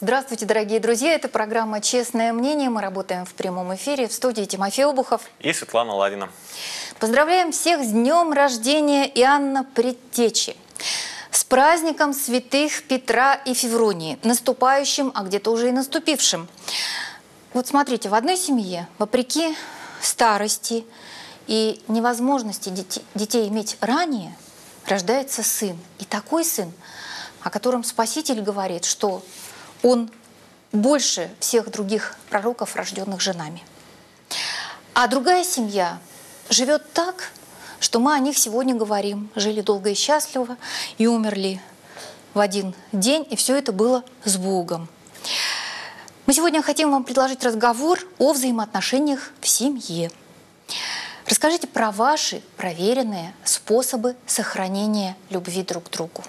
Здравствуйте, дорогие друзья. Это программа «Честное мнение». Мы работаем в прямом эфире. В студии Тимофей Обухов и Светлана Ладина. Поздравляем всех с днем рождения Иоанна Предтечи. С праздником святых Петра и Февронии, наступающим, а где-то уже и наступившим. Вот смотрите, в одной семье, вопреки старости и невозможности детей иметь ранее, рождается сын. И такой сын, о котором Спаситель говорит, что он больше всех других пророков, рожденных женами. А другая семья живет так, что мы о них сегодня говорим. Жили долго и счастливо, и умерли в один день, и все это было с Богом. Мы сегодня хотим вам предложить разговор о взаимоотношениях в семье. Расскажите про ваши проверенные способы сохранения любви друг к другу.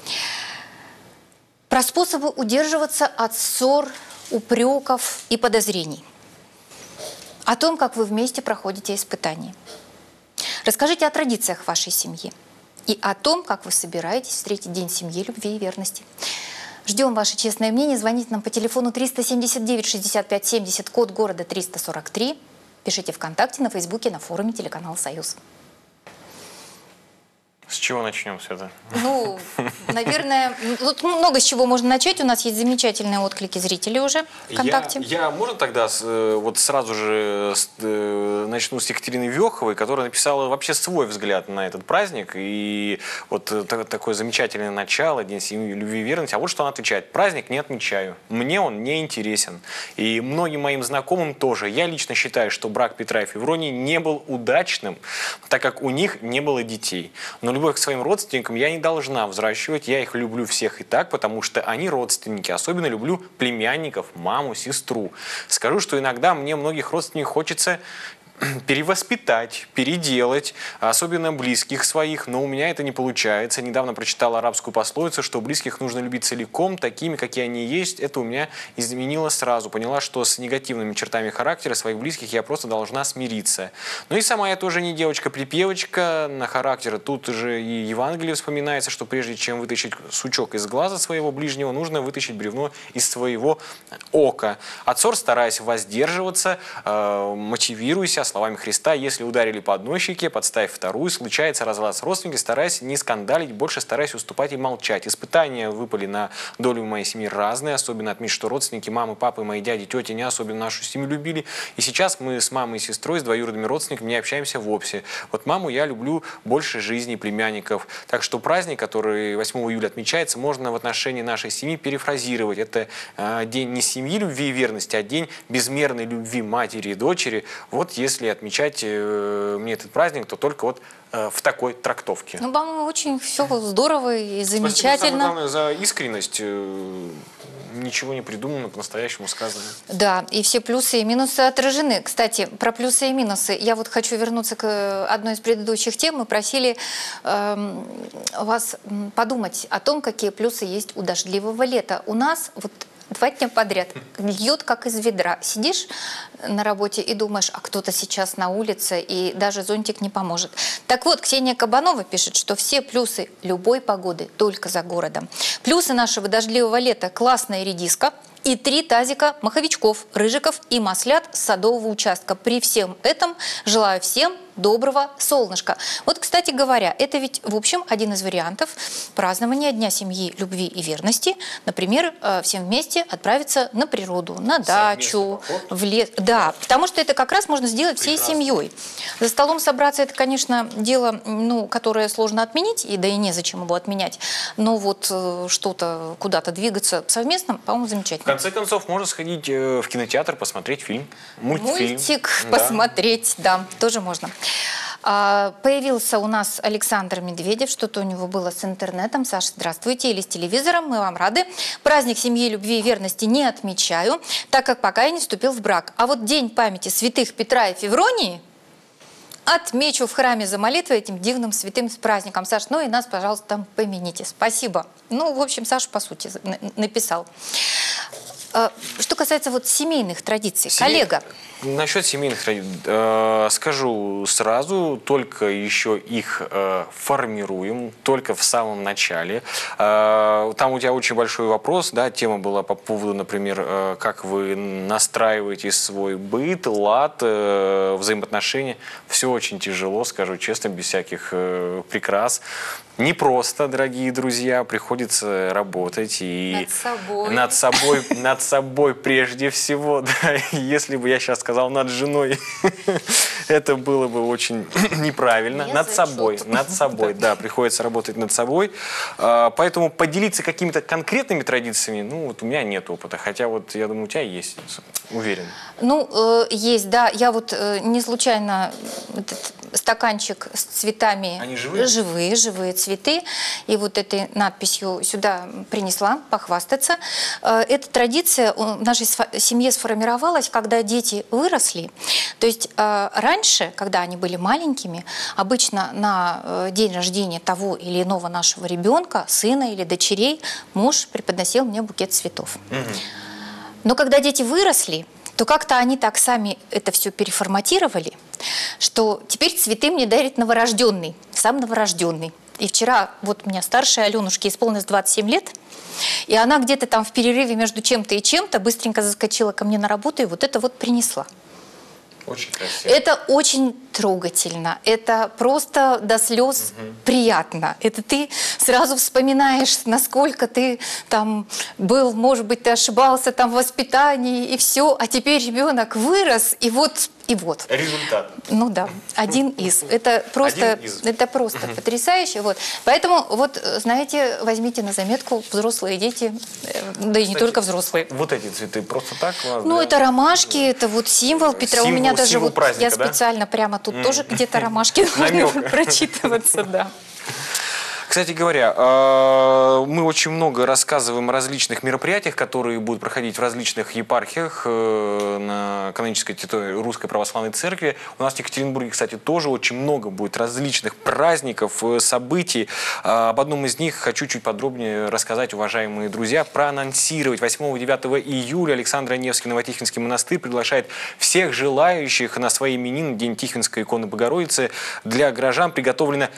Про способы удерживаться от ссор, упреков и подозрений. О том, как вы вместе проходите испытания. Расскажите о традициях вашей семьи и о том, как вы собираетесь встретить День семьи, любви и верности. Ждем ваше честное мнение. Звоните нам по телефону 379 65 70, код города 343. Пишите ВКонтакте, на Фейсбуке, на форуме телеканала «Союз». С чего начнем, Света? Ну, наверное, тут много с чего можно начать. У нас есть замечательные отклики зрителей уже ВКонтакте. Я можно тогда вот сразу же начну с Екатерины Веховой, которая написала вообще свой взгляд на этот праздник. И вот такое замечательное начало, День семьи, любви и верности. А вот что она отвечает. Праздник не отмечаю. Мне он не интересен. И многим моим знакомым тоже. Я лично считаю, что брак Петра и Февронии не был удачным, так как у них не было детей. Но любовь к своим родственникам я не должна взращивать, я их люблю всех и так, потому что они родственники. Особенно люблю племянников, маму, сестру. Скажу, что иногда мне многих родственников хочется перевоспитать, переделать, особенно близких своих, но у меня это не получается. Недавно прочитала арабскую пословицу, что близких нужно любить целиком, такими, какие они есть. Это у меня изменило сразу. Поняла, что с негативными чертами характера своих близких я просто должна смириться. Ну и сама я тоже не девочка-припевочка на характер. Тут же и Евангелие вспоминается, что прежде чем вытащить сучок из глаза своего ближнего, нужно вытащить бревно из своего ока. От ссор стараясь воздерживаться, мотивируйся словами Христа: если ударили по одной щеке, подставь вторую, случается разлад с родственниками, стараясь не скандалить, больше стараясь уступать и молчать. Испытания выпали на долю моей семьи разные, особенно отметить, что родственники, мамы, папы, мои дяди, тети не особенно нашу семью любили. И сейчас мы с мамой и сестрой, с двоюродными родственниками не общаемся вовсе. Вот маму я люблю больше жизни племянников. Так что праздник, который 8 июля отмечается, можно в отношении нашей семьи перефразировать. Это день не семьи, любви и верности, а день безмерной любви матери и дочери. Вот если отмечать мне этот праздник, то только вот в такой трактовке. Ну, по-моему, очень все здорово и замечательно. Спасибо, самое главное, за искренность. Ничего не придумано, по-настоящему сказано. Да, и все плюсы и минусы отражены. Кстати, про плюсы и минусы. Я вот хочу вернуться к одной из предыдущих тем. Мы просили вас подумать о том, какие плюсы есть у дождливого лета. У нас вот 2 дня подряд льет как из ведра. Сидишь на работе и думаешь, а кто-то сейчас на улице, и даже зонтик не поможет. Так вот, Ксения Кабанова пишет, что все плюсы любой погоды только за городом. Плюсы нашего дождливого лета: классная редиска и 3 тазика маховичков, рыжиков и маслят с садового участка. При всем этом желаю всем доброго солнышка. Вот, кстати говоря, это ведь, в общем, один из вариантов празднования Дня семьи, любви и верности. Например, всем вместе отправиться на природу, на дачу, в лес. Да, потому что это как раз можно сделать всей семьей. За столом собраться — это, конечно, дело, ну, которое сложно отменить, и да и незачем его отменять. Но вот что-то, куда-то двигаться совместно, по-моему, замечательно. В конце концов, можно сходить в кинотеатр, посмотреть фильм, мультфильм. Мультик посмотреть, да, тоже можно. Появился у нас Александр Медведев, что-то у него было с интернетом. Саша, здравствуйте, или с телевизором, мы вам рады. Праздник семьи, любви и верности не отмечаю, так как пока я не вступил в брак. А вот День памяти святых Петра и Февронии отмечу в храме за молитвой этим дивным святым с праздником. Саш, ну и нас, пожалуйста, там помяните. Спасибо. Ну, в общем, Саша, по сути, написал. Что касается вот семейных традиций, коллега. Насчет семейных традиций скажу сразу, только еще их формируем, только в самом начале. Там у тебя очень большой вопрос, да, тема была по поводу, например, как вы настраиваете свой быт, лад, взаимоотношения. Все очень тяжело, скажу честно, без всяких прикрас. Не просто, дорогие друзья, приходится работать и над собой прежде всего. Да. Если бы я сейчас сказал над женой, это было бы очень неправильно. Над собой, да, приходится работать над собой. Поэтому поделиться какими-то конкретными традициями, ну вот у меня нет опыта, хотя вот я думаю, у тебя есть, уверен. Ну, есть, да. Я вот не случайно этот стаканчик с цветами. Они живые? Живые цветы. И вот этой надписью сюда принесла похвастаться. Эта традиция в нашей семье сформировалась, когда дети выросли. То есть раньше, когда они были маленькими, обычно на день рождения того или иного нашего ребенка, сына или дочерей, муж преподносил мне букет цветов. Но когда дети выросли, то как-то они так сами это все переформатировали, что теперь цветы мне дарит новорожденный, сам новорожденный. И вчера вот у меня старшая Аленушке исполнилось 27 лет, и она где-то там в перерыве между чем-то и чем-то быстренько заскочила ко мне на работу и вот это вот принесла. Очень красиво. Это очень трогательно, это просто до слез приятно. Это ты сразу вспоминаешь, насколько ты там был, может быть, ты ошибался там в воспитании и все, а теперь ребенок вырос, и вот. Результат. Ну да, один из. Это просто, потрясающе. Вот. Поэтому, вот, знаете, возьмите на заметку взрослые дети, да и не только взрослые. Вот эти цветы просто так? Ну, да? Это ромашки, это вот символ Петра. У меня даже вот, праздника, я специально прямо тут тоже где-то ромашки должны прочитываться, да. Кстати говоря, мы очень много рассказываем о различных мероприятиях, которые будут проходить в различных епархиях на канонической территории Русской Православной Церкви. У нас в Екатеринбурге, кстати, тоже очень много будет различных праздников, событий. Об одном из них хочу чуть подробнее рассказать, уважаемые друзья, проанонсировать. 8-9 июля Александро-Невский Новотихвинский монастырь приглашает всех желающих на свои именины, День Тихвинской иконы Богородицы. Для горожан приготовлено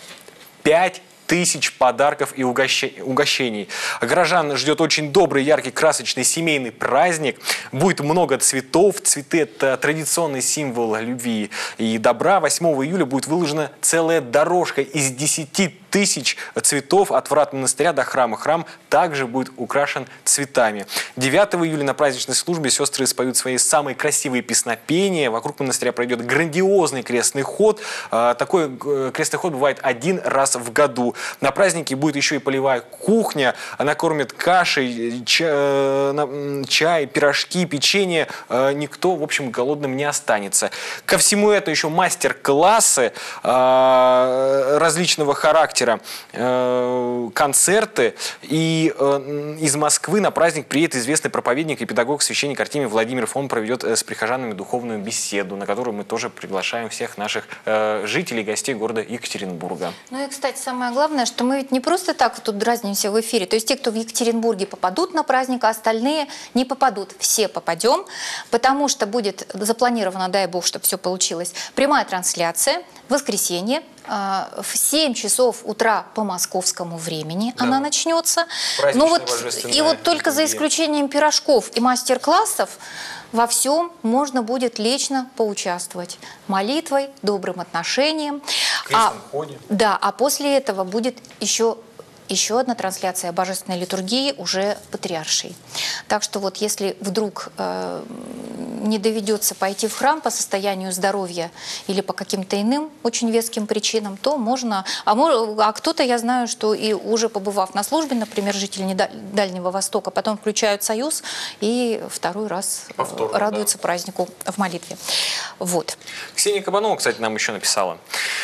5000 подарков и угощений. Горожан ждет очень добрый, яркий, красочный семейный праздник. Будет много цветов. Цветы – это традиционный символ любви и добра. 8 июля будет выложена целая дорожка из 10 тысяч цветов от врат монастыря до храма. Храм также будет украшен цветами. 9 июля на праздничной службе сестры споют свои самые красивые песнопения. Вокруг монастыря пройдет грандиозный крестный ход. Такой крестный ход бывает один раз в году. На празднике будет еще и полевая кухня. Она кормит кашей, чай, пирожки, печенье. Никто, в общем, голодным не останется. Ко всему этому еще мастер-классы различного характера, концерты. И из Москвы на праздник приедет известный проповедник и педагог, священник Артемий Владимиров. Он проведет с прихожанами духовную беседу, на которую мы тоже приглашаем всех наших жителей, гостей города Екатеринбурга. Ну и, кстати, самое главное, что мы ведь не просто так тут дразнимся в эфире. То есть те, кто в Екатеринбурге попадут на праздник, а остальные не попадут. Все попадем, потому что будет запланировано, дай бог, чтобы все получилось, прямая трансляция в воскресенье. В 7 часов утра по московскому времени она начнется. Ну вот, и вот только за исключением пирожков и мастер-классов во всем можно будет лично поучаствовать. Молитвой, добрым отношением. Да, а после этого будет еще одна трансляция божественной литургии уже патриаршей. Так что вот если вдруг не доведется пойти в храм по состоянию здоровья или по каким-то иным очень веским причинам, то можно. А кто-то, я знаю, что и уже побывав на службе, например, жители Дальнего Востока, потом включают союз и второй раз радуются празднику в молитве. Вот. Ксения Кабанова, кстати, нам еще написала.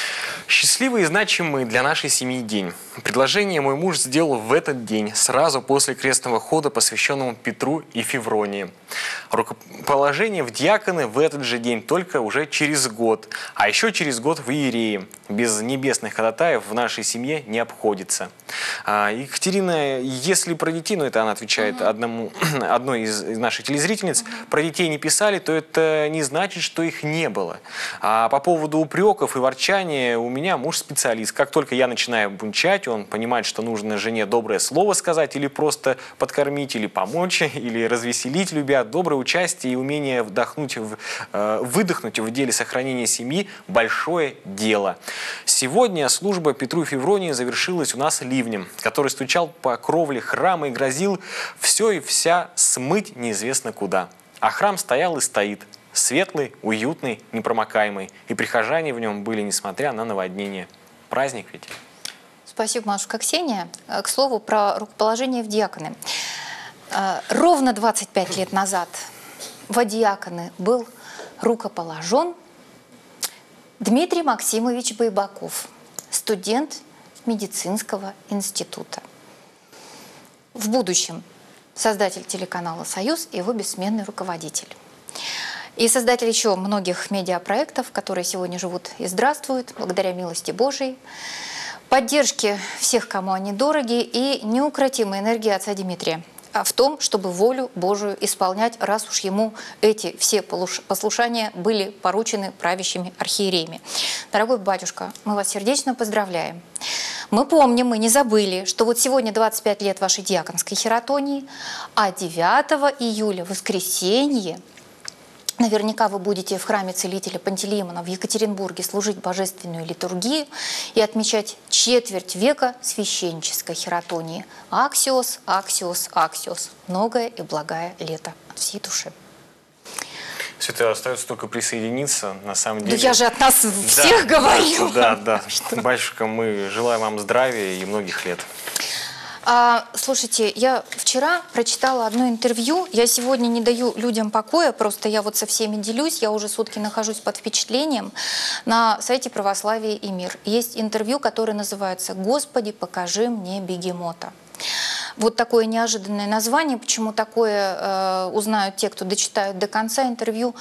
Счастливый и значимый для нашей семьи день. Предложение мой муж сделал в этот день, сразу после крестного хода, посвященному Петру и Февронии. Рукоположение в диаконы в этот же день, только уже через год. А еще через год в иереи. Без небесных ходатаев в нашей семье не обходится. Екатерина, если про детей, ну это она отвечает одной из наших телезрительниц, про детей не писали, то это не значит, что их не было. А по поводу упреков и ворчания у меня муж специалист. Как только я начинаю бунчать, он понимает, что нужно жене доброе слово сказать, или просто подкормить, или помочь, или развеселить, любя. Доброе участие и умение выдохнуть в деле сохранения семьи – большое дело. Сегодня служба Петру и Февронии завершилась у нас ливнем, который стучал по кровле храма и грозил все и вся смыть неизвестно куда. А храм стоял и стоит. Светлый, уютный, непромокаемый. И прихожане в нем были, несмотря на наводнение. Праздник ведь. Спасибо, матушка Ксения. К слову, про рукоположение в диаконы. Ровно 25 лет назад во диаконы был рукоположен Дмитрий Максимович Байбаков, студент медицинского института. В будущем создатель телеканала «Союз» и его бессменный руководитель. И создатель еще многих медиапроектов, которые сегодня живут и здравствуют, благодаря милости Божией, поддержке всех, кому они дороги, и неукротимой энергии отца Дмитрия в том, чтобы волю Божию исполнять, раз уж ему эти все послушания были поручены правящими архиереями. Дорогой батюшка, мы вас сердечно поздравляем. Мы помним, мы не забыли, что вот сегодня 25 лет вашей диаконской хератонии, а 9 июля, воскресенье, наверняка вы будете в храме целителя Пантелеимона в Екатеринбурге служить божественную литургию и отмечать четверть века священнической хератонии. Аксиос, аксиос, аксиос. Многое и благое лето от всей души. Все это остается только присоединиться, на самом деле. Да я же от нас всех говорю. Да. Батюшка, мы желаем вам здравия и многих лет. Слушайте, я вчера прочитала одно интервью. Я сегодня не даю людям покоя, просто я вот со всеми делюсь. Я уже сутки нахожусь под впечатлением. На сайте «Православие и мир» есть интервью, которое называется «Господи, покажи мне бегемота». Вот такое неожиданное название. Почему такое, узнают те, кто дочитают до конца интервью.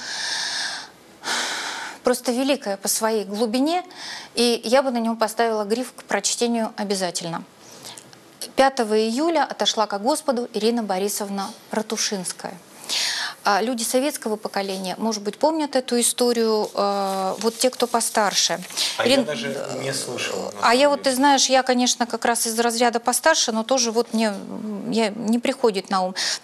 Просто великое по своей глубине. И я бы на него поставила гриф к прочтению обязательно. 5 июля отошла ко Господу Ирина Борисовна Ратушинская. Люди советского поколения, может быть, помнят эту историю, вот те, кто постарше. Я даже не слышал. Я вот, ты знаешь, я, конечно, как раз из разряда постарше, но тоже вот мне не приходит на ум. В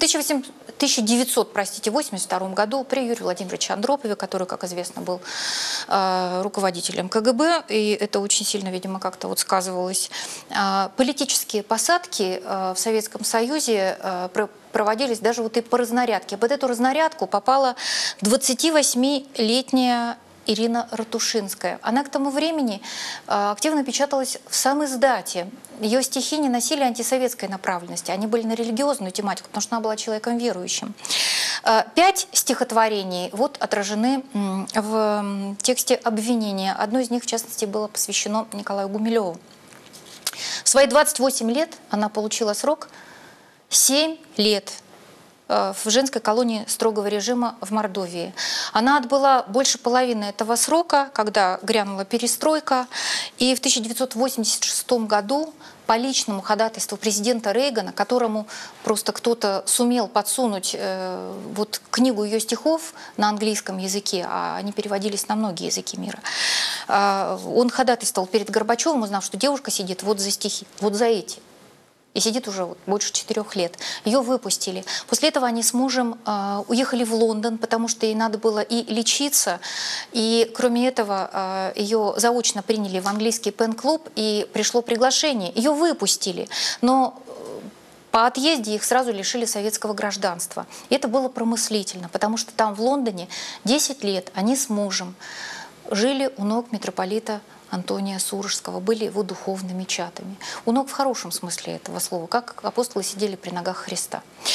1982 году при Юрии Владимировиче Андропове, который, как известно, был руководителем КГБ, и это очень сильно, видимо, как-то вот сказывалось, политические посадки в Советском Союзе проводились даже вот и по разнарядке. Под эту разнарядку попала 28-летняя Ирина Ратушинская. Она к тому времени активно печаталась в самиздате. Ее стихи не носили антисоветской направленности, они были на религиозную тематику, потому что она была человеком верующим. 5 стихотворений вот отражены в тексте обвинения. Одно из них, в частности, было посвящено Николаю Гумилеву. В свои 28 лет она получила срок 7 лет в женской колонии строгого режима в Мордовии. Она отбыла больше половины этого срока, когда грянула перестройка. И в 1986 году по личному ходатайству президента Рейгана, которому просто кто-то сумел подсунуть вот книгу ее стихов на английском языке, а они переводились на многие языки мира, он ходатайствовал перед Горбачевым, узнав, что девушка сидит вот за стихи, вот за эти. И сидит уже вот больше 4 лет. Ее выпустили. После этого они с мужем уехали в Лондон, потому что ей надо было и лечиться. И кроме этого ее заочно приняли в английский пен-клуб, и пришло приглашение. Ее выпустили. Но по отъезде их сразу лишили советского гражданства. И это было промыслительно, потому что там в Лондоне 10 лет они с мужем жили у ног митрополита Антония Сурожского, были его духовными чатами. У ног в хорошем смысле этого слова, как апостолы сидели при ногах Христа.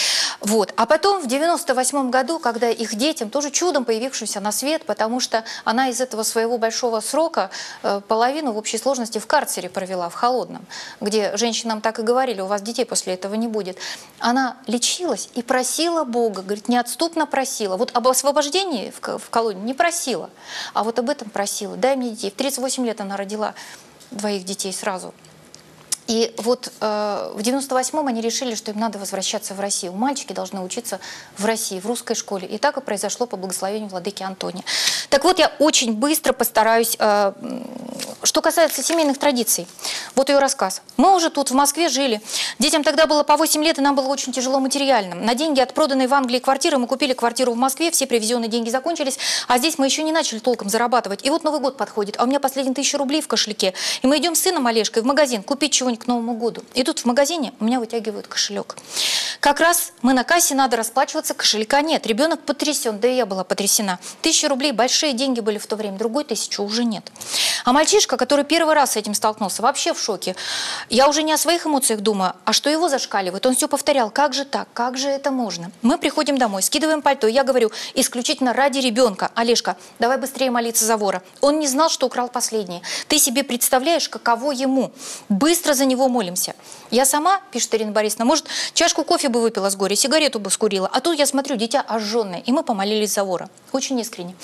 Вот. А потом в 98 году, когда их детям, тоже чудом появившимся на свет, потому что она из этого своего большого срока половину в общей сложности в карцере провела, в холодном, где женщинам так и говорили: у вас детей после этого не будет. Она лечилась и просила Бога, говорит, неотступно просила. Вот об освобождении в колонии не просила, а вот об этом просила. Дай мне детей. В 38 лет она родила 2 детей сразу. И вот в 98-м они решили, что им надо возвращаться в Россию. Мальчики должны учиться в России, в русской школе. И так и произошло по благословению владыки Антония. Так вот, я очень быстро постараюсь. Что касается семейных традиций, вот ее рассказ. Мы уже тут в Москве жили. Детям тогда было по 8 лет, и нам было очень тяжело материально. На деньги от проданной в Англии квартиры мы купили квартиру в Москве, все привезенные деньги закончились, а здесь мы еще не начали толком зарабатывать. И вот Новый год подходит, а у меня последние 1000 рублей в кошельке. И мы идем с сыном Олежкой в магазин купить чего-нибудь к Новому году. И тут в магазине у меня вытягивают кошелек. Как раз мы на кассе, надо расплачиваться, кошелька нет. Ребенок потрясен, да и я была потрясена. 1000 рублей, большие деньги были в то время, другой 1000 уже нет. А мальчишка, который первый раз с этим столкнулся, вообще в шоке. Я уже не о своих эмоциях думаю, а что его зашкаливает. Он все повторял, как же так, как же это можно. Мы приходим домой, скидываем пальто, и я говорю, исключительно ради ребенка: Олежка, давай быстрее молиться за вора. Он не знал, что украл последнее. Ты себе представляешь, каково ему. Быстро за него молимся. Я сама, пишет Ирина Борисовна, может, чашку кофе бы выпила с горя, сигарету бы скурила. А тут я смотрю, дитя ожженное, и мы помолились за вора. Очень искренне.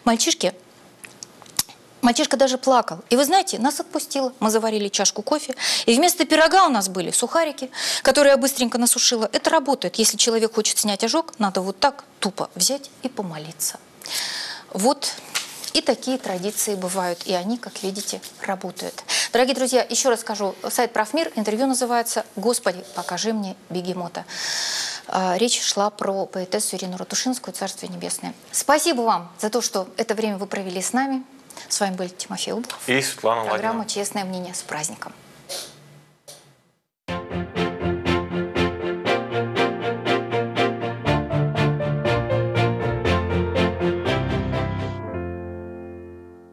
Мальчишка даже плакал. И вы знаете, нас отпустило. Мы заварили чашку кофе. И вместо пирога у нас были сухарики, которые я быстренько насушила. Это работает. Если человек хочет снять ожог, надо вот так тупо взять и помолиться. Вот и такие традиции бывают. И они, как видите, работают. Дорогие друзья, еще раз скажу. Сайт «Правмир», интервью называется «Господи, покажи мне бегемота». Речь шла про поэтессу Ирину Ратушинскую, Царствие Небесное. Спасибо вам за то, что это время вы провели с нами. С вами был Тимофей Углов. И Светлана Владимировна. Программа «Честное мнение». С праздником.